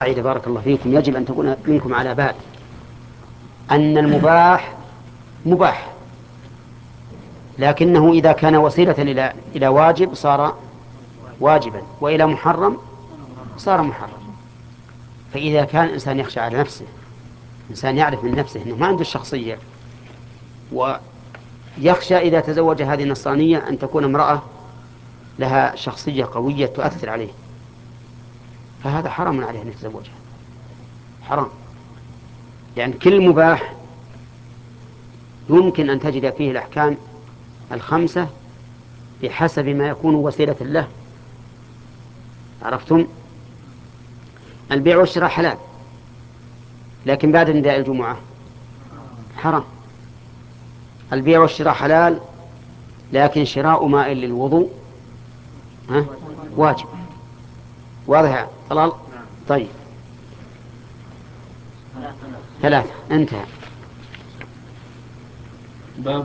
بارك الله فيكم يجب أن تكون منكم على بال أن المباح مباح، لكنه إذا كان وسيلة إلى واجب صار واجبا، وإلى محرم صار محرم. فإذا كان الإنسان يخشى على نفسه، إنسان يعرف من نفسه أنه ما عنده الشخصية، ويخشى إذا تزوج هذه النصرانية أن تكون امرأة لها شخصية قوية تؤثر عليه، فهذا حرام عليه أن يتزوجها، حرام. يعني كل مباح يمكن أن تجد فيه الأحكام الخمسة بحسب ما يكون وسيلة له. عرفتم؟ البيع والشراء حلال، لكن بعد نداء الجمعة حرام. البيع والشراء حلال، لكن شراء ماء للوضوء واجب. واضح طلال؟ طيب، ثلاثة انتهى.